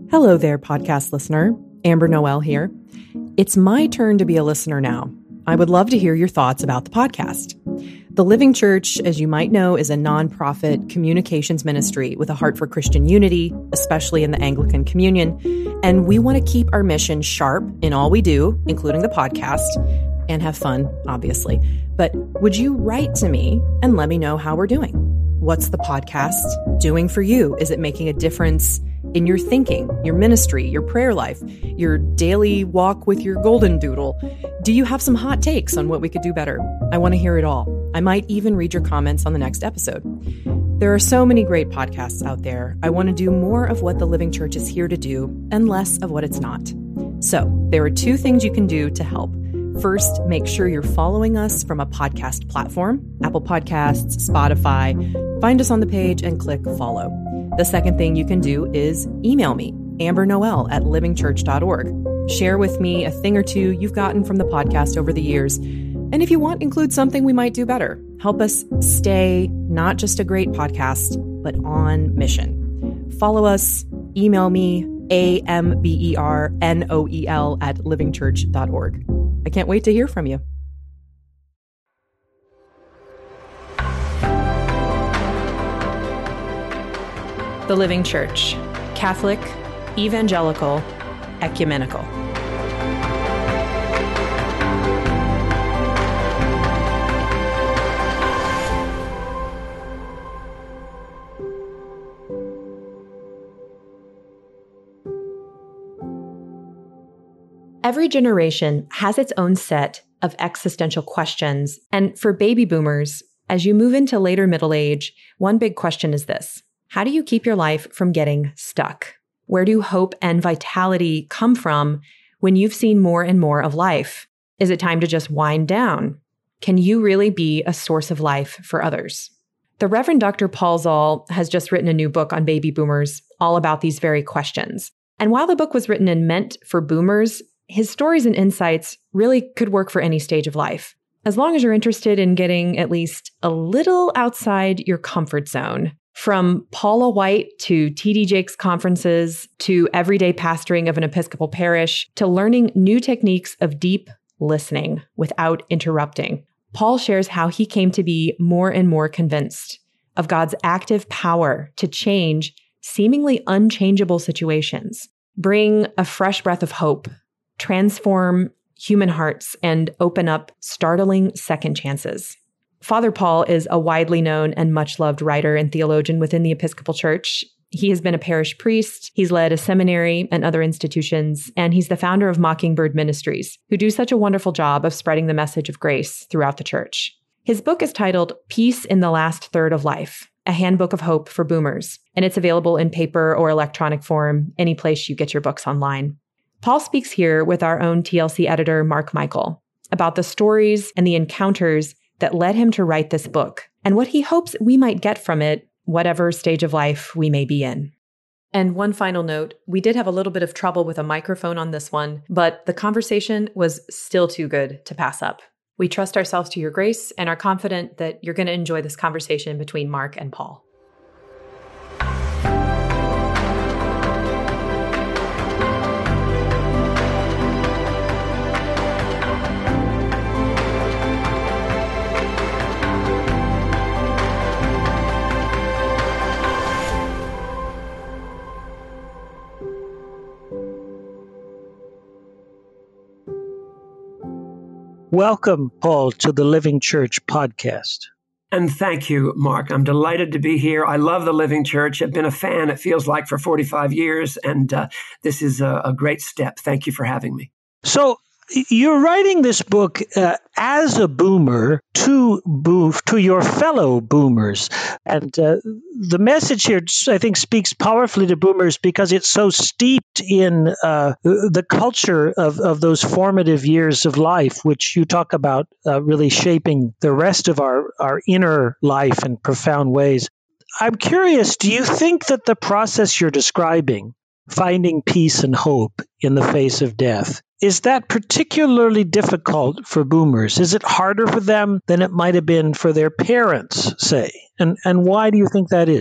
Hello there, podcast listener. Amber Noel here. It's my turn to be a listener now. I would love to hear your thoughts about the podcast. The Living Church, as you might know, is a nonprofit communications ministry with a heart for Christian unity, especially in the Anglican Communion. And we want to keep our mission sharp in all we do, including the podcast, and have fun, obviously. But would you write to me and let me know how we're doing? What's the podcast doing for you? Is it making a difference in your thinking, your ministry, your prayer life, your daily walk with your golden doodle? Do you have some hot takes on what we could do better? I want to hear it all. I might even read your comments on the next episode. There are so many great podcasts out there. I want to do more of what the Living Church is here to do and less of what it's not. So there are two things you can do to help. First, make sure you're following us from a podcast platform, Apple Podcasts, Spotify. Find us on the page and click follow. The second thing you can do is email me, ambernoel@livingchurch.org. Share with me a thing or two you've gotten from the podcast over the years. And if you want, include something we might do better. Help us stay not just a great podcast, but on mission. Follow us, email me, ambernoel@livingchurch.org. I can't wait to hear from you. The Living Church, Catholic, evangelical, ecumenical. Every generation has its own set of existential questions. And for baby boomers, as you move into later middle age, one big question is this: how do you keep your life from getting stuck? Where do hope and vitality come from when you've seen more and more of life? Is it time to just wind down? Can you really be a source of life for others? The Reverend Dr. Paul Zahl has just written a new book on baby boomers, all about these very questions. And while the book was written and meant for boomers, his stories and insights really could work for any stage of life, as long as you're interested in getting at least a little outside your comfort zone. From Paula White to T.D. Jakes conferences, to everyday pastoring of an Episcopal parish, to learning new techniques of deep listening without interrupting, Paul shares how he came to be more and more convinced of God's active power to change seemingly unchangeable situations, bring a fresh breath of hope, transform human hearts, and open up startling second chances. Father Paul is a widely known and much loved writer and theologian within the Episcopal Church. He has been a parish priest, he's led a seminary and other institutions, and he's the founder of Mockingbird Ministries, who do such a wonderful job of spreading the message of grace throughout the church. His book is titled Peace in the Last Third of Life, a handbook of hope for boomers, and it's available in paper or electronic form, any place you get your books online. Paul speaks here with our own TLC editor, Mark Michael, about the stories and the encounters that led him to write this book and what he hopes we might get from it, whatever stage of life we may be in. And one final note, we did have a little bit of trouble with a microphone on this one, but the conversation was still too good to pass up. We trust ourselves to your grace and are confident that you're going to enjoy this conversation between Mark and Paul. Welcome, Paul, to the Living Church podcast. And thank you, Mark. I'm delighted to be here. I love the Living Church. I've been a fan, it feels like, for 45 years, and this is a great step. Thank you for having me. So you're writing this book as a boomer to your fellow boomers. And the message here, I think, speaks powerfully to boomers because it's so steeped in the culture of those formative years of life, which you talk about really shaping the rest of our inner life in profound ways. I'm curious, do you think that the process you're describing, finding peace and hope in the face of death, is that particularly difficult for boomers? Is it harder for them than it might have been for their parents, say? And why do you think that is?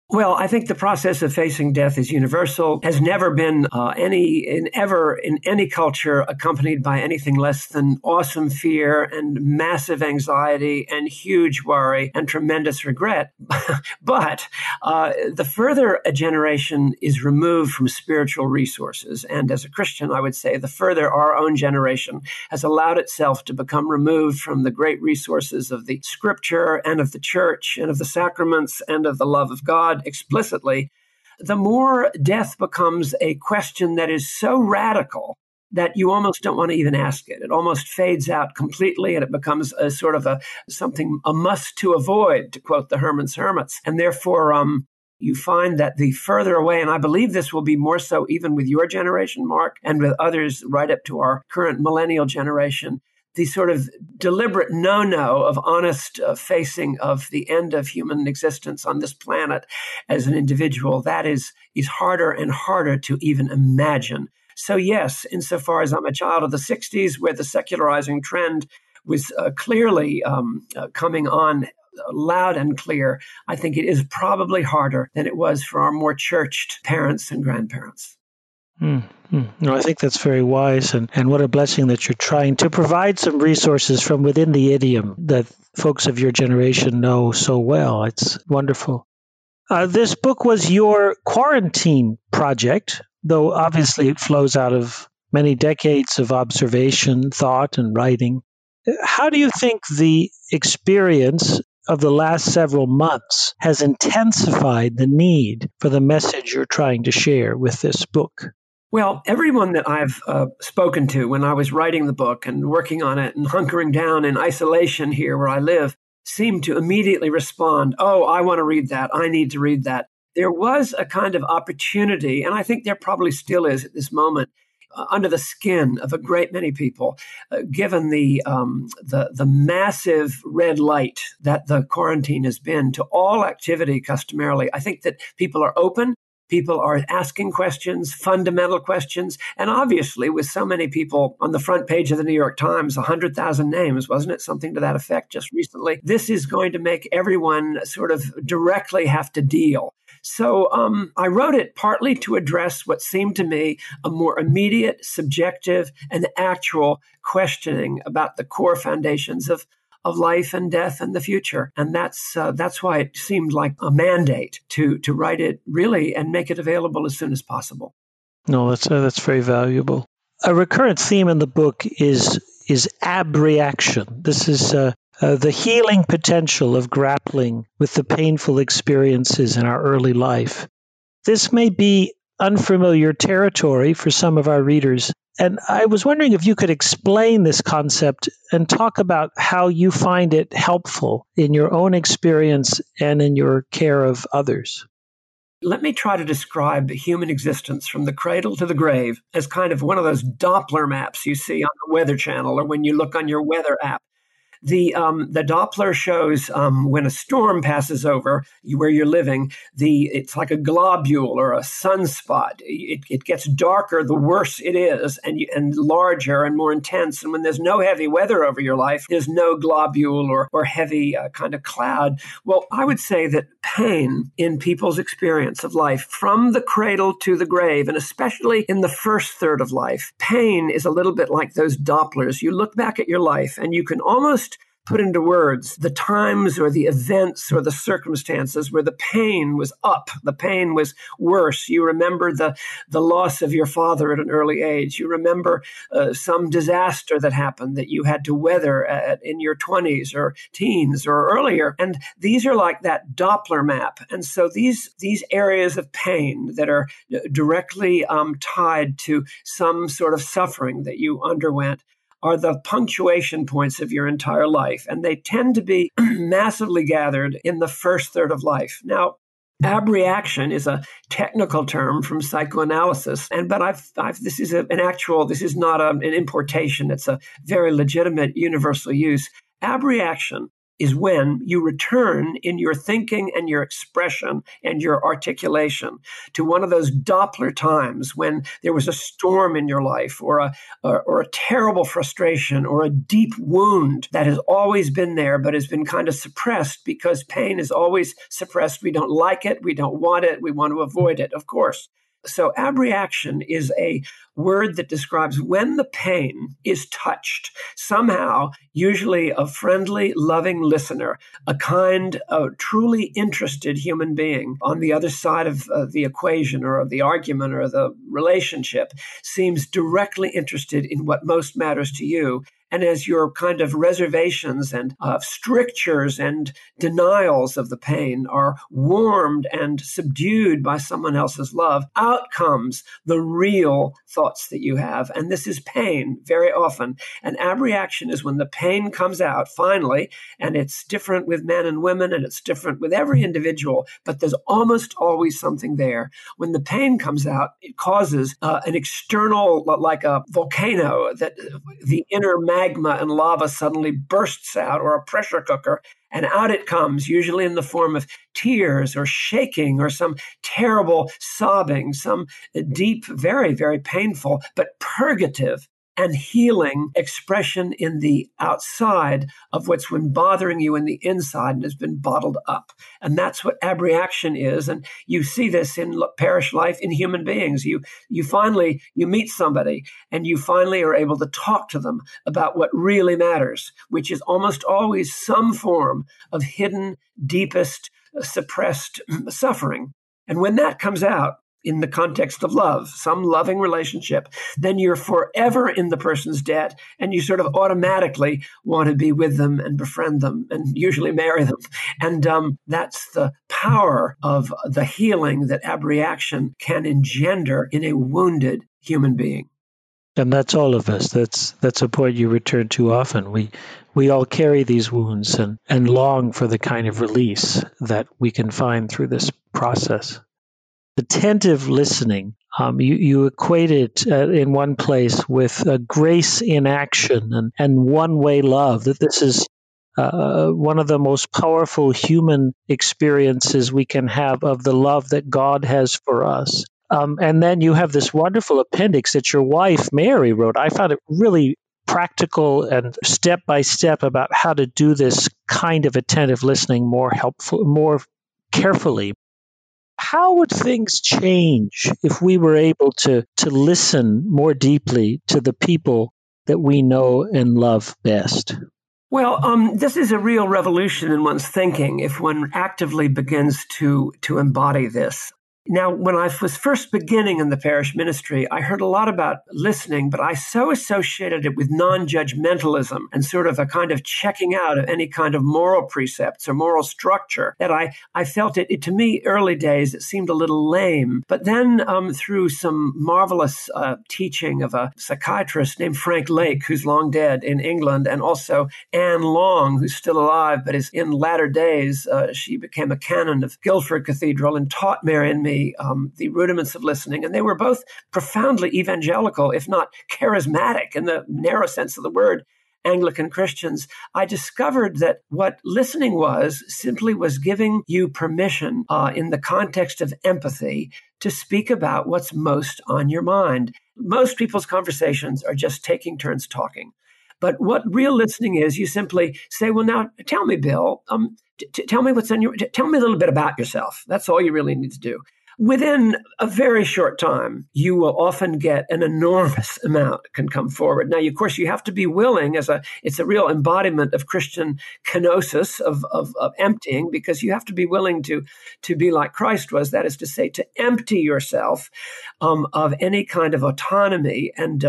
Well, I think the process of facing death is universal, has never been in any culture accompanied by anything less than awesome fear and massive anxiety and huge worry and tremendous regret. But the further a generation is removed from spiritual resources, and as a Christian, I would say the further our own generation has allowed itself to become removed from the great resources of the Scripture and of the church and of the sacraments and of the love of God explicitly, the more death becomes a question that is so radical that you almost don't want to even ask it. It almost fades out completely, and it becomes a sort of a must to avoid, to quote the Herman's Hermits. And therefore, you find that the further away, and I believe this will be more so even with your generation, Mark, and with others right up to our current millennial generation, the sort of deliberate no-no of honest facing of the end of human existence on this planet as an individual, that is harder and harder to even imagine. So yes, insofar as I'm a child of the 60s, where the secularizing trend was clearly coming on loud and clear, I think it is probably harder than it was for our more churched parents and grandparents. No, I think that's very wise, and what a blessing that you're trying to provide some resources from within the idiom that folks of your generation know so well. It's wonderful. This book was your quarantine project, though obviously it flows out of many decades of observation, thought, and writing. How do you think the experience of the last several months has intensified the need for the message you're trying to share with this book? Well, everyone that I've spoken to when I was writing the book and working on it and hunkering down in isolation here where I live seemed to immediately respond, oh, I want to read that. I need to read that. There was a kind of opportunity, and I think there probably still is at this moment, under the skin of a great many people, given the massive red light that the quarantine has been to all activity customarily. I think that people are open. People are asking questions, fundamental questions. And obviously, with so many people on the front page of the New York Times, 100,000 names, wasn't it? Something to that effect just recently. This is going to make everyone sort of directly have to deal. So I wrote it partly to address what seemed to me a more immediate, subjective, and actual questioning about the core foundations of life and death and the future. And that's why it seemed like a mandate to write it really and make it available as soon as possible. No, that's very valuable. A recurrent theme in the book is abreaction. This is the healing potential of grappling with the painful experiences in our early life. This may be unfamiliar territory for some of our readers, and I was wondering if you could explain this concept and talk about how you find it helpful in your own experience and in your care of others. Let me try to describe human existence from the cradle to the grave as kind of one of those Doppler maps you see on the Weather Channel or when you look on your weather app. The Doppler shows when a storm passes over where you're living, it's like a globule or a sunspot. It gets darker the worse it is, and larger and more intense. And when there's no heavy weather over your life, there's no globule or heavy kind of cloud. Well, I would say that pain in people's experience of life from the cradle to the grave, and especially in the first third of life, pain is a little bit like those Dopplers. You look back at your life and you can almost put into words the times or the events or the circumstances where the pain was up, the pain was worse. You remember the loss of your father at an early age. You remember some disaster that happened that you had to weather in your 20s or teens or earlier. And these are like that Doppler map. And so these areas of pain that are directly tied to some sort of suffering that you underwent are the punctuation points of your entire life. And they tend to be massively gathered in the first third of life. Now, abreaction is a technical term from psychoanalysis, but this is not an importation. It's a very legitimate universal use. Abreaction is when you return in your thinking and your expression and your articulation to one of those Doppler times when there was a storm in your life or a terrible frustration or a deep wound that has always been there but has been kind of suppressed because pain is always suppressed. We don't like it. We don't want it. We want to avoid it, of course. So abreaction is a word that describes when the pain is touched somehow, usually a friendly, loving listener, a kind of truly interested human being on the other side of the equation or of the argument or the relationship seems directly interested in what most matters to you. And as your kind of reservations and strictures and denials of the pain are warmed and subdued by someone else's love, out comes the real thoughts that you have. And this is pain very often. And abreaction is when the pain comes out finally, and it's different with men and women, and it's different with every individual, but there's almost always something there. When the pain comes out, it causes an external, like a volcano, that the inner magma and lava suddenly bursts out, or a pressure cooker, and out it comes, usually in the form of tears or shaking or some terrible sobbing, some deep, very, very painful, but purgative and healing expression in the outside of what's been bothering you in the inside and has been bottled up. And that's what abreaction is. And you see this in parish life in human beings. You finally meet somebody and you finally are able to talk to them about what really matters, which is almost always some form of hidden, deepest, suppressed suffering. And when that comes out, in the context of love, some loving relationship, then you're forever in the person's debt and you sort of automatically want to be with them and befriend them and usually marry them. And that's the power of the healing that abreaction can engender in a wounded human being. And that's all of us. That's a point you return to often. We all carry these wounds and long for the kind of release that we can find through this process. Attentive listening, you equate it in one place with grace in action and one-way love, that this is one of the most powerful human experiences we can have of the love that God has for us. And then you have this wonderful appendix that your wife, Mary, wrote. I found it really practical and step-by-step about how to do this kind of attentive listening more helpful, more carefully. How would things change if we were able to listen more deeply to the people that we know and love best? Well, this is a real revolution in one's thinking if one actively begins to embody this. Now, when I was first beginning in the parish ministry, I heard a lot about listening, but I so associated it with non-judgmentalism and sort of a kind of checking out of any kind of moral precepts or moral structure that I felt it to me, early days, it seemed a little lame. But then through some marvelous teaching of a psychiatrist named Frank Lake, who's long dead in England, and also Anne Long, who's still alive, but is in latter days, she became a canon of Guildford Cathedral and taught Mary and me the rudiments of listening. And they were both profoundly evangelical, if not charismatic in the narrow sense of the word, Anglican Christians. I discovered that what listening was simply was giving you permission in the context of empathy to speak about what's most on your mind. Most people's conversations are just taking turns talking. But what real listening is, you simply say, well, now tell me, Bill, tell me what's on your, tell me a little bit about yourself. That's all you really need to do. Within a very short time, you will often get an enormous amount can come forward. Now, of course, you have to be willing, it's a real embodiment of Christian kenosis, of emptying, because you have to be willing to be like Christ was, that is to say, to empty yourself of any kind of autonomy and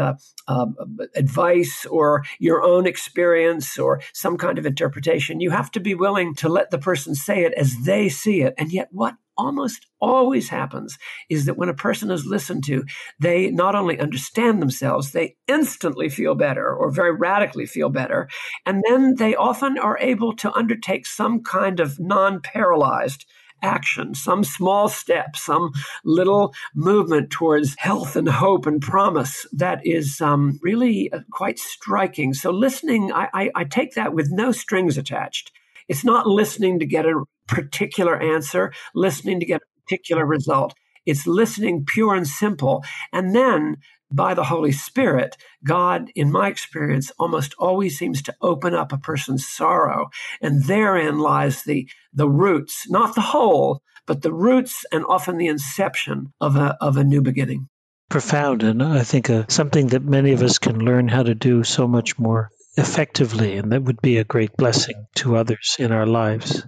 advice or your own experience or some kind of interpretation. You have to be willing to let the person say it as they see it. And yet what almost always happens is that when a person is listened to, they not only understand themselves, they instantly feel better or very radically feel better. And then they often are able to undertake some kind of non-paralyzed action, some small step, some little movement towards health and hope and promise that is really quite striking. So listening, I take that with no strings attached. It's not listening to get a particular answer, listening to get a particular result. It's listening pure and simple. And then by the Holy Spirit, God, in my experience, almost always seems to open up a person's sorrow. And therein lies the roots, not the whole, but the roots and often the inception of a new beginning. Profound, and I think something that many of us can learn how to do so much more effectively, and that would be a great blessing to others in our lives.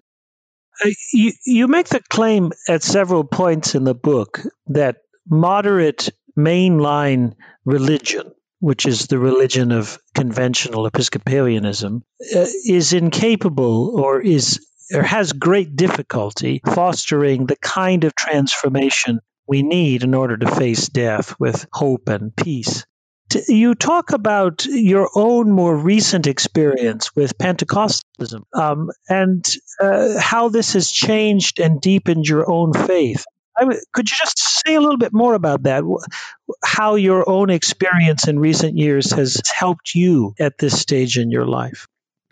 You make the claim at several points in the book that moderate mainline religion, which is the religion of conventional Episcopalianism, is incapable or has great difficulty fostering the kind of transformation we need in order to face death with hope and peace. You talk about your own more recent experience with Pentecostalism and how this has changed and deepened your own faith. Could you just say a little bit more about that? How your own experience in recent years has helped you at this stage in your life?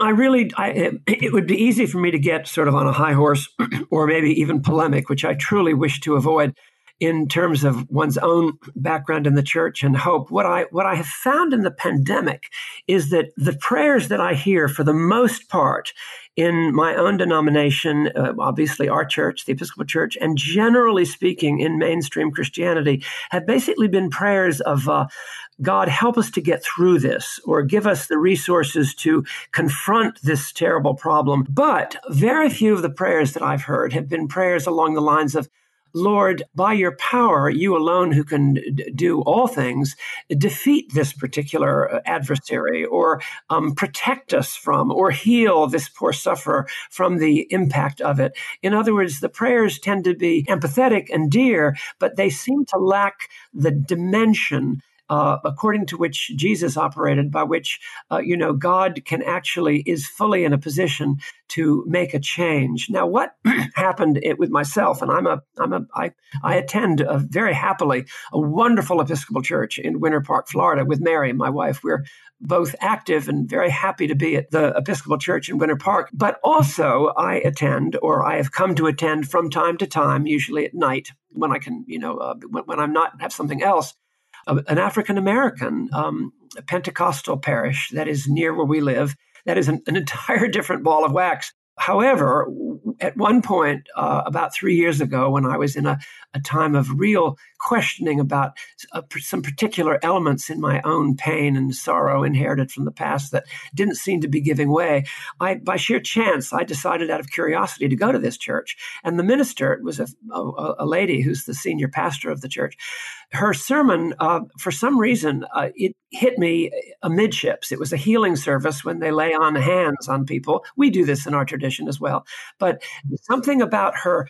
It would be easy for me to get sort of on a high horse or maybe even polemic, which I truly wish to avoid in terms of one's own background in the church and hope. What I have found in the pandemic is that the prayers that I hear for the most part in my own denomination, obviously our church, the Episcopal Church, and generally speaking in mainstream Christianity, have basically been prayers of God, help us to get through this, or give us the resources to confront this terrible problem. But very few of the prayers that I've heard have been prayers along the lines of, Lord, by your power, you alone who can do all things, defeat this particular adversary, or protect us from, or heal this poor sufferer from the impact of it. In other words, the prayers tend to be empathetic and dear, but they seem to lack the dimension according to which Jesus operated, by which, God is fully in a position to make a change. Now, what happened with myself, and I attend very happily a wonderful Episcopal church in Winter Park, Florida, with Mary, my wife. We're both active and very happy to be at the Episcopal Church in Winter Park. But also I attend, or I have come to attend from time to time, usually at night when I can, when I'm not have something else, an African-American Pentecostal parish that is near where we live. That is an entire different ball of wax. However, at one point, about 3 years ago, when I was in a time of real questioning about some particular elements in my own pain and sorrow inherited from the past that didn't seem to be giving way, by sheer chance, I decided out of curiosity to go to this church. And the minister was a lady who's the senior pastor of the church. Her sermon, for some reason, it hit me amidships. It was a healing service when they lay on hands on people. We do this in our tradition as well. But something about her,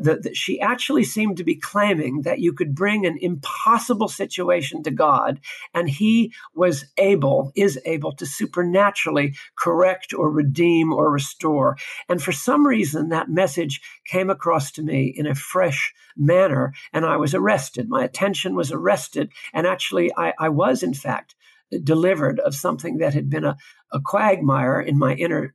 she actually seemed to be claiming that you could bring an impossible situation to God, and he is able to supernaturally correct or redeem or restore. And for some reason, that message came across to me in a fresh manner, and I was arrested. My attention was arrested, and actually I was, in fact, delivered of something that had been a quagmire in my inner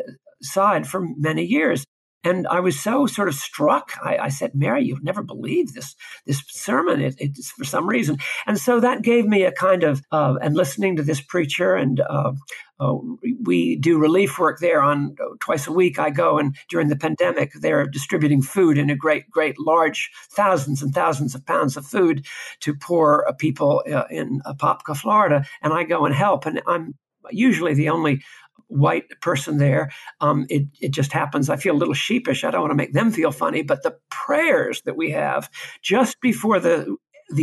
side for many years. And I was so sort of struck. I said, Mary, you'll never believe this sermon. It's for some reason. And so that gave me a kind of, and listening to this preacher, and we do relief work there on twice a week. I go, and during the pandemic, they're distributing food in a great, large thousands and thousands of pounds of food to poor people in Apopka, Florida. And I go and help. And I'm usually the only white person there. It just happens. I feel a little sheepish. I don't want to make them feel funny, but the prayers that we have just before the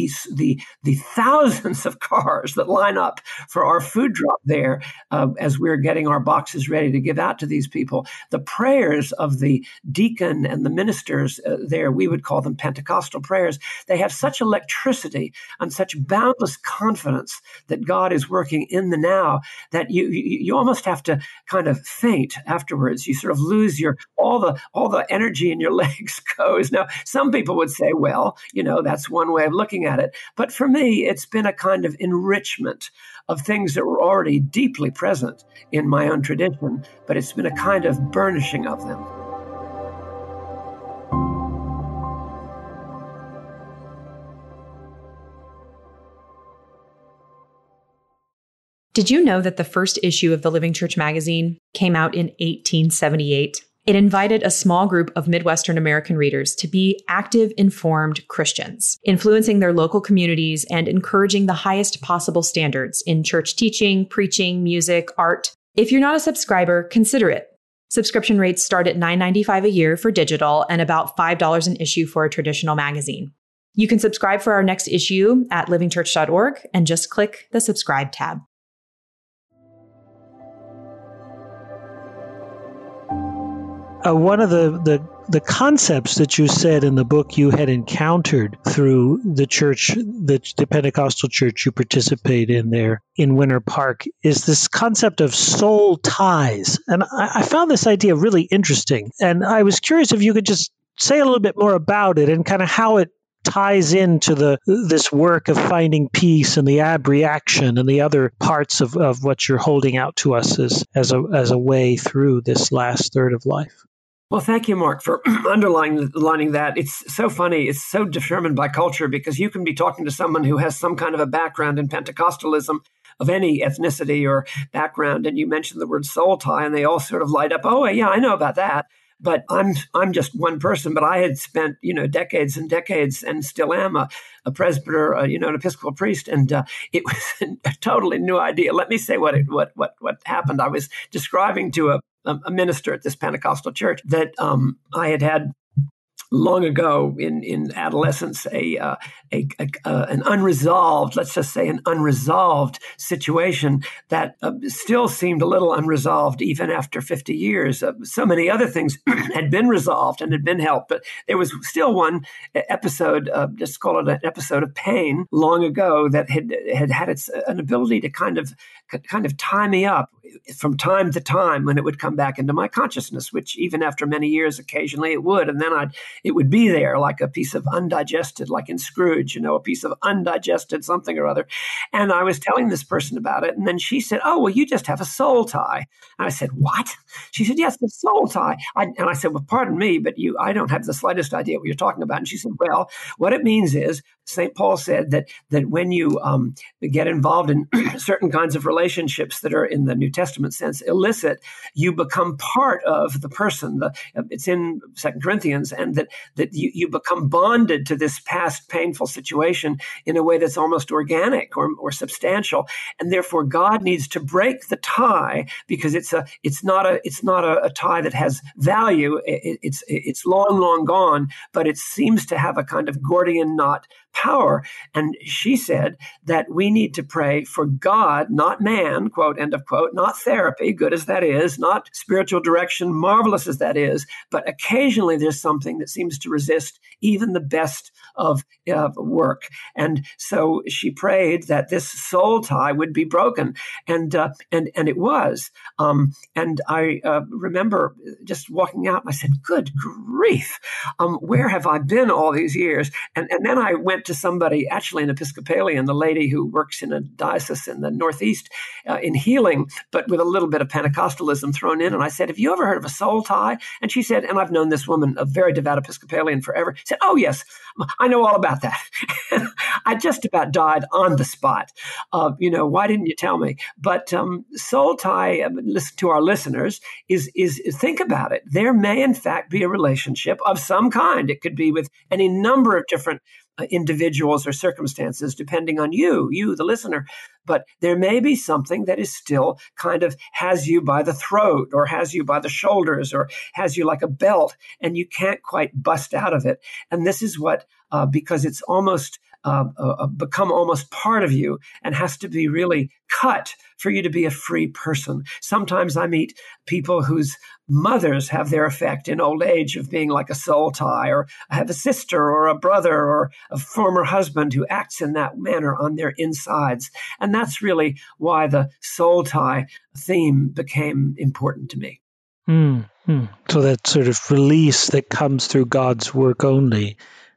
thousands of cars that line up for our food drop there as we're getting our boxes ready to give out to these people. The prayers of the deacon and the ministers there, we would call them Pentecostal prayers. They have such electricity and such boundless confidence that God is working in the now that you almost have to kind of faint afterwards. You sort of lose all the energy in your legs goes. Now, some people would say, well, that's one way of looking looking at it. But for me, it's been a kind of enrichment of things that were already deeply present in my own tradition, but it's been a kind of burnishing of them. Did you know that the first issue of the Living Church magazine came out in 1878? It invited a small group of Midwestern American readers to be active, informed Christians, influencing their local communities and encouraging the highest possible standards in church teaching, preaching, music, art. If you're not a subscriber, consider it. Subscription rates start at $9.95 a year for digital and about $5 an issue for a traditional magazine. You can subscribe for our next issue at livingchurch.org and just click the subscribe tab. One of the concepts that you said in the book you had encountered through the church, the Pentecostal church you participate in there in Winter Park, is this concept of soul ties. And I found this idea really interesting. And I was curious if you could just say a little bit more about it and kind of how it ties into this work of finding peace and the abreaction and the other parts of what you're holding out to us as a way through this last third of life. Well, thank you, Mark, for underlining that. It's so funny. It's so determined by culture, because you can be talking to someone who has some kind of a background in Pentecostalism of any ethnicity or background, and you mention the word soul tie, and they all sort of light up. Oh, yeah, I know about that. But I'm just one person. But I had spent, decades and decades, and still am a presbyter, an Episcopal priest, and it was a totally new idea. Let me say what happened. I was describing to a minister at this Pentecostal church that I had long ago in adolescence an unresolved, let's just say an unresolved situation that still seemed a little unresolved even after 50 years. So many other things had been resolved and had been helped, but there was still one episode, just call it an episode of pain long ago, that had an ability to kind of tie me up from time to time when it would come back into my consciousness, which even after many years, occasionally it would. And then it would be there like a piece of undigested, like in Scrooge, a piece of undigested something or other. And I was telling this person about it. And then she said, "Oh, well, you just have a soul tie." And I said, "What?" She said, "Yes, the soul tie." And I said, "Well, pardon me, but I don't have the slightest idea what you're talking about." And she said, "Well, what it means is St. Paul said that when you get involved in certain kinds of relationships that are in the New Testament sense illicit, you become part of the person. It's in 2 Corinthians, and that you become bonded to this past painful situation in a way that's almost organic or substantial, and therefore God needs to break the tie, because it's not a tie that has value. It's long gone, but it seems to have a kind of Gordian knot power." And she said that we need to pray for God, not man, quote, end of quote, not therapy, good as that is, not spiritual direction, marvelous as that is, but occasionally there's something that seems to resist even the best of work. And so she prayed that this soul tie would be broken, and it was. And I remember just walking out, and I said, "Good grief, where have I been all these years?" And then I went to somebody, actually an Episcopalian, the lady who works in a diocese in the Northeast in healing, but with a little bit of Pentecostalism thrown in. And I said, "Have you ever heard of a soul tie?" And she said, and I've known this woman, a very devout Episcopalian, forever, said, "Oh, yes, I know all about that." I just about died on the spot. Why didn't you tell me? But soul tie, listen to our listeners, is think about it. There may in fact be a relationship of some kind. It could be with any number of different individuals or circumstances, depending on you, the listener. But there may be something that is still kind of has you by the throat, or has you by the shoulders, or has you like a belt, and you can't quite bust out of it. And this is what, because it's almost become almost part of you and has to be really cut for you to be a free person. Sometimes I meet people whose mothers have their effect in old age of being like a soul tie, or I have a sister or a brother or a former husband who acts in that manner on their insides. And that's really why the soul tie theme became important to me. So that sort of release that comes through God's work only,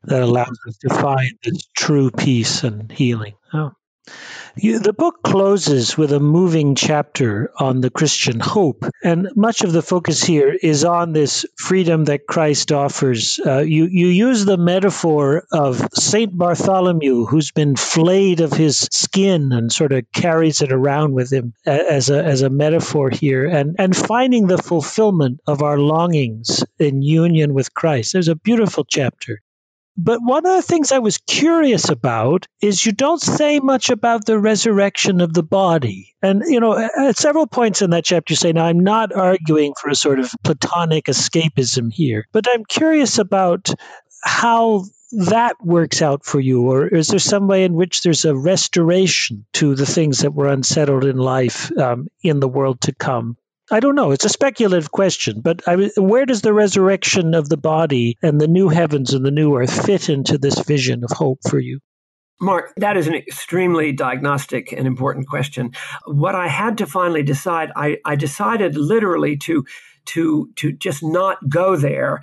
that allows us to find this true peace and healing. Oh. The book closes with a moving chapter on the Christian hope, and much of the focus here is on this freedom that Christ offers. You use the metaphor of Saint Bartholomew, who's been flayed of his skin and sort of carries it around with him as a metaphor here, and finding the fulfillment of our longings in union with Christ. There's a beautiful chapter. But one of the things I was curious about is you don't say much about the resurrection of the body. And, at several points in that chapter you say, now I'm not arguing for a sort of Platonic escapism here, but I'm curious about how that works out for you, or is there some way in which there's a restoration to the things that were unsettled in life in the world to come? I don't know. It's a speculative question, but where does the resurrection of the body and the new heavens and the new earth fit into this vision of hope for you? Mark, that is an extremely diagnostic and important question. What I had to finally decide, I decided literally to just not go there.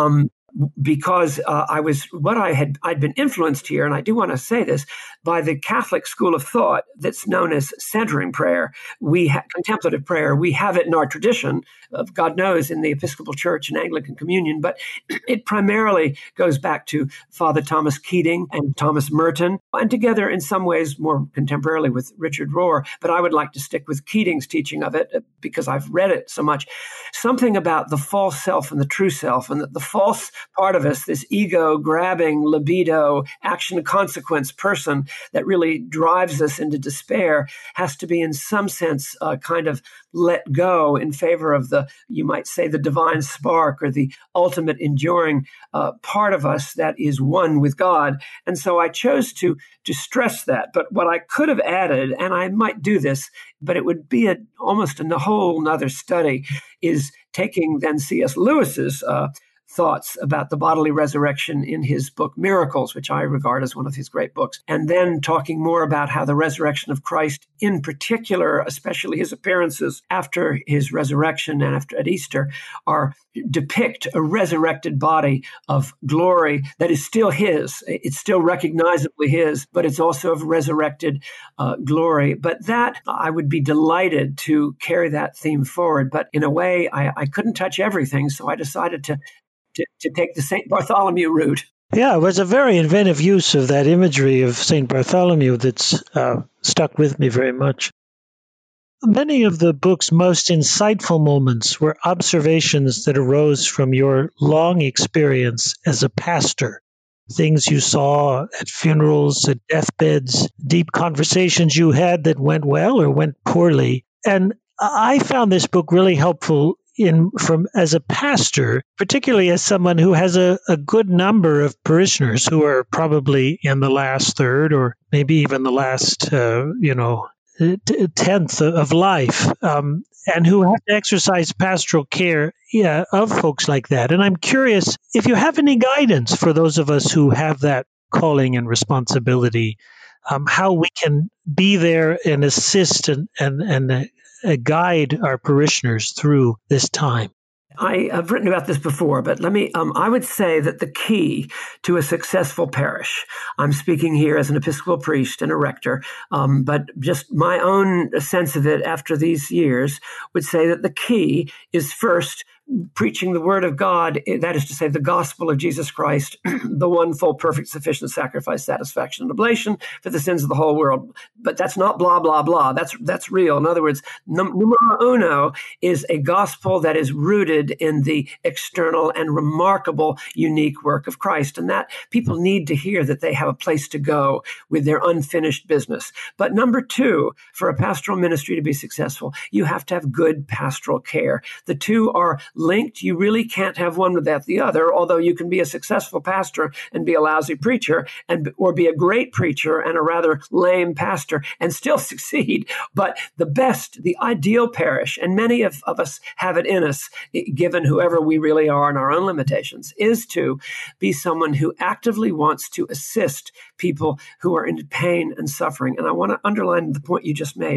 Because I'd been influenced here, and I do want to say this, by the Catholic school of thought that's known as centering prayer. Contemplative prayer. We have it in our tradition of, God knows, in the Episcopal Church and Anglican Communion, but it primarily goes back to Father Thomas Keating and Thomas Merton, and together in some ways more contemporarily with Richard Rohr. But I would like to stick with Keating's teaching of it because I've read it so much. Something about the false self and the true self, and that the false part of us, this ego-grabbing, libido, action-consequence person that really drives us into despair, has to be in some sense kind of let go in favor of you might say, the divine spark or the ultimate enduring part of us that is one with God. And so I chose to stress that. But what I could have added, and I might do this, but it would be almost a whole nother study, is taking then C.S. Lewis's thoughts about the bodily resurrection in his book Miracles, which I regard as one of his great books, and then talking more about how the resurrection of Christ in particular, especially his appearances after his resurrection and at Easter, depict a resurrected body of glory that is still his. It's still recognizably his, but it's also of resurrected glory. But that, I would be delighted to carry that theme forward. But in a way, I couldn't touch everything, so I decided to take the St. Bartholomew route. Yeah, it was a very inventive use of that imagery of St. Bartholomew that's stuck with me very much. Many of the book's most insightful moments were observations that arose from your long experience as a pastor. Things you saw at funerals, at deathbeds, deep conversations you had that went well or went poorly. And I found this book really helpful as a pastor, particularly as someone who has a good number of parishioners who are probably in the last third or maybe even the last, tenth of life, and who have to exercise pastoral care of folks like that. And I'm curious if you have any guidance for those of us who have that calling and responsibility, how we can be there and assist and guide our parishioners through this time. I have written about this before, but I would say that the key to a successful parish, I'm speaking here as an Episcopal priest and a rector, but just my own sense of it after these years would say that the key is first preaching the word of God, that is to say, the gospel of Jesus Christ, the one full, perfect, sufficient sacrifice, satisfaction, and oblation for the sins of the whole world. But that's not blah, blah, blah. That's real. In other words, numero uno is a gospel that is rooted in the external and remarkable, unique work of Christ. And that people need to hear that they have a place to go with their unfinished business. But number two, for a pastoral ministry to be successful, you have to have good pastoral care. The two are linked. You really can't have one without the other, although you can be a successful pastor and be a lousy preacher, or be a great preacher and a rather lame pastor and still succeed. But the ideal parish, and many of us have it in us, given whoever we really are and our own limitations, is to be someone who actively wants to assist people who are in pain and suffering. And I want to underline the point you just made.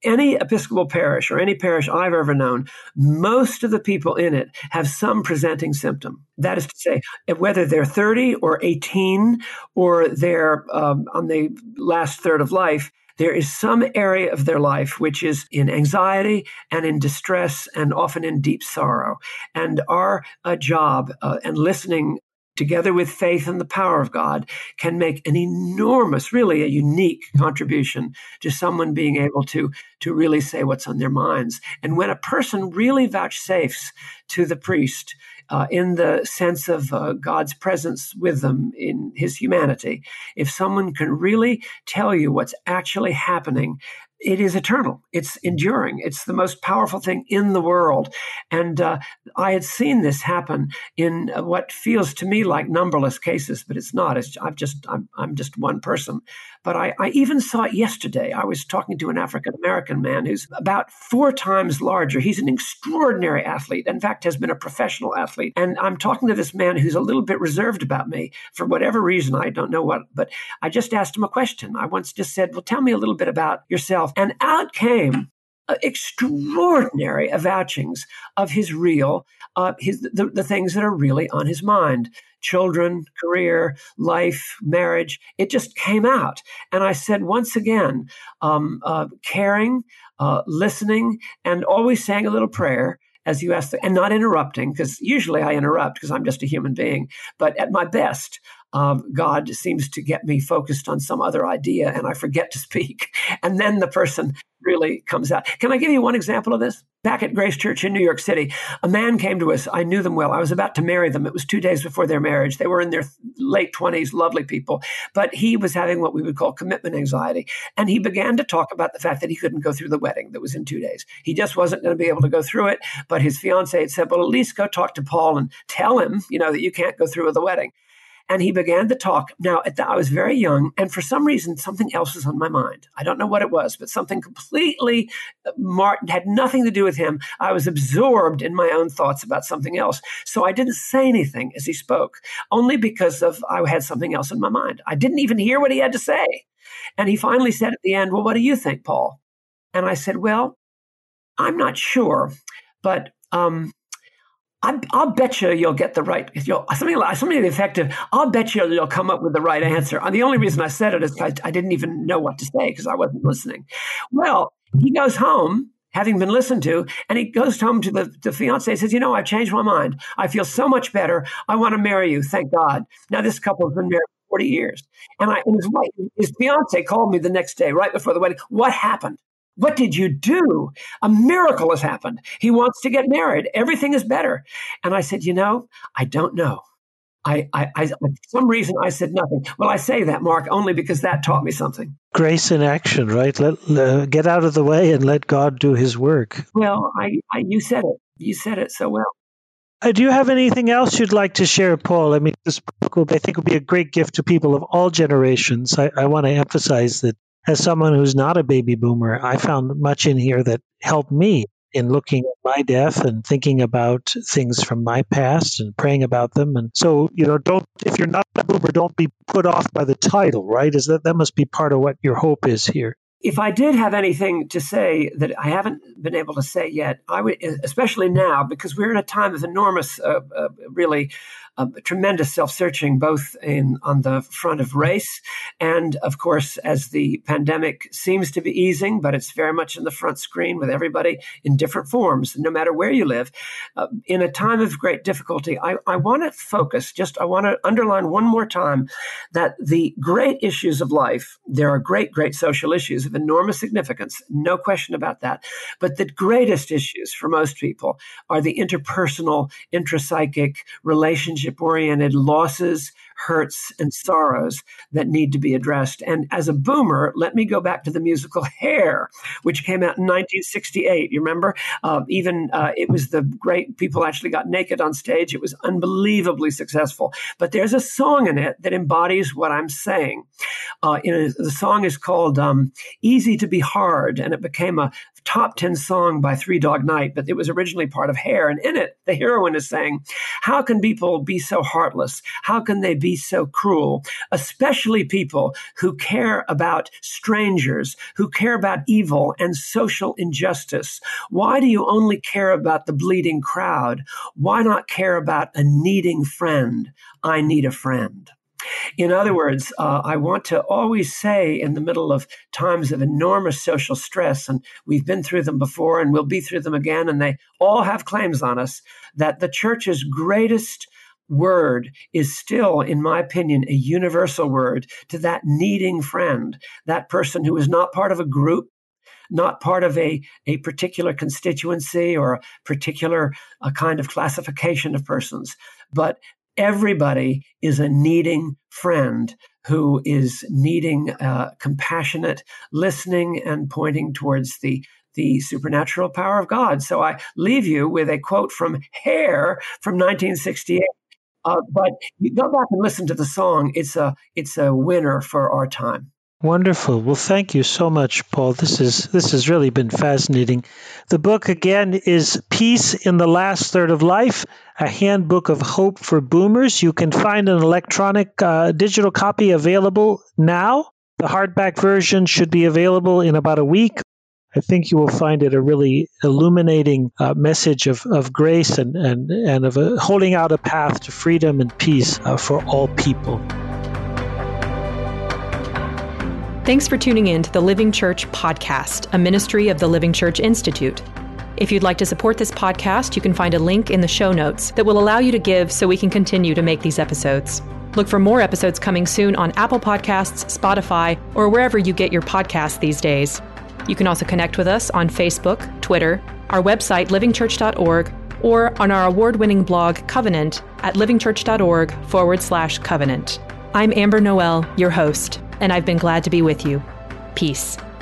any Episcopal parish or any parish I've ever known, most of the people in it have some presenting symptom. That is to say, whether they're 30 or 18 or they're on the last third of life, there is some area of their life which is in anxiety and in distress and often in deep sorrow. And our job and listening together with faith and the power of God can make an enormous, really a unique contribution to someone being able to really say what's on their minds. And when a person really vouchsafes to the priest in the sense of God's presence with them in his humanity, if someone can really tell you what's actually happening, it is eternal. It's enduring. It's the most powerful thing in the world. And I had seen this happen in what feels to me like numberless cases, but it's not. I'm just one person. But I even saw it yesterday. I was talking to an African-American man who's about 4 times larger. He's an extraordinary athlete. In fact, has been a professional athlete. And I'm talking to this man who's a little bit reserved about me for whatever reason. I don't know what, but I just asked him a question. I once just said, well, tell me a little bit about yourself. And out came extraordinary avouchings of his real, the things that are really on his mind. Children, career, life, marriage. It just came out. And I said, once again, caring, listening, and always saying a little prayer as you asked, and not interrupting, because usually I interrupt because I'm just a human being. But at my best, God seems to get me focused on some other idea and I forget to speak. And then the person really comes out. Can I give you one example of this? Back at Grace Church in New York City, a man came to us. I knew them well. I was about to marry them. It was 2 days before their marriage. They were in their late 20s, lovely people. But he was having what we would call commitment anxiety. And he began to talk about the fact that he couldn't go through the wedding that was in 2 days. He just wasn't going to be able to go through it. But his fiancée had said, well, at least go talk to Paul and tell him, that you can't go through with the wedding. And he began to talk. Now, I was very young, and for some reason, something else was on my mind. I don't know what it was, but something completely had nothing to do with him. I was absorbed in my own thoughts about something else. So I didn't say anything as he spoke, only because I had something else in my mind. I didn't even hear what he had to say. And he finally said at the end, well, what do you think, Paul? And I said, well, I'm not sure, but I'll bet you'll get the right, something to the effect of, I'll bet you'll come up with the right answer. And the only reason I said it is I didn't even know what to say because I wasn't listening. Well, he goes home, having been listened to, and he goes home to the fiance and says, I've changed my mind. I feel so much better. I want to marry you. Thank God. Now this couple has been married 40 years. And his fiance called me the next day, right before the wedding. What happened? What did you do? A miracle has happened. He wants to get married. Everything is better. And I said, I don't know. I for some reason, I said nothing. Well, I say that, Mark, only because that taught me something. Grace in action, right? Get out of the way and let God do his work. Well, you said it. You said it so well. Do you have anything else you'd like to share, Paul? I mean, this book, I think, will be a great gift to people of all generations. I want to emphasize that as someone who's not a baby boomer, I found much in here that helped me in looking at my death and thinking about things from my past and praying about them. And so, if you're not a boomer, don't be put off by the title, right? That must be part of what your hope is here. If I did have anything to say that I haven't been able to say yet, I would, especially now, because we're in a time of enormous, tremendous self-searching, both on the front of race and, of course, as the pandemic seems to be easing, but it's very much in the front screen with everybody in different forms, no matter where you live. In a time of great difficulty, I want to focus, I want to underline one more time that the great issues of life, there are great, great social issues of enormous significance, no question about that. But the greatest issues for most people are the interpersonal, intrapsychic, relationship-oriented losses, hurts, and sorrows that need to be addressed. And as a boomer, let me go back to the musical Hair, which came out in 1968. You remember? It was the great, people actually got naked on stage. It was unbelievably successful. But there's a song in it that embodies what I'm saying. The song is called Easy to Be Hard, and it became a top 10 song by Three Dog Night, but it was originally part of Hair. And in it, the heroine is saying, how can people be so heartless? How can they be so cruel, especially people who care about strangers, who care about evil and social injustice? Why do you only care about the bleeding crowd? Why not care about a needing friend? I need a friend. In other words, I want to always say in the middle of times of enormous social stress, and we've been through them before and we'll be through them again, and they all have claims on us, that the church's greatest word is still, in my opinion, a universal word to that needing friend, that person who is not part of a group, not part of a particular constituency or a particular kind of classification of persons, but everybody is a needing friend who is needing compassionate listening and pointing towards the supernatural power of God. So I leave you with a quote from Hair from 1968. But you go back and listen to the song. It's a winner for our time. Wonderful. Well, thank you so much, Paul. This has really been fascinating. The book, again, is Peace in the Last Third of Life, a handbook of hope for boomers. You can find an electronic digital copy available now. The hardback version should be available in about a week. I think you will find it a really illuminating message of grace and of holding out a path to freedom and peace for all people. Thanks for tuning in to the Living Church Podcast, a ministry of the Living Church Institute. If you'd like to support this podcast, you can find a link in the show notes that will allow you to give so we can continue to make these episodes. Look for more episodes coming soon on Apple Podcasts, Spotify, or wherever you get your podcasts these days. You can also connect with us on Facebook, Twitter, our website, livingchurch.org, or on our award-winning blog, Covenant, at livingchurch.org/covenant. I'm Amber Noel, your host, and I've been glad to be with you. Peace.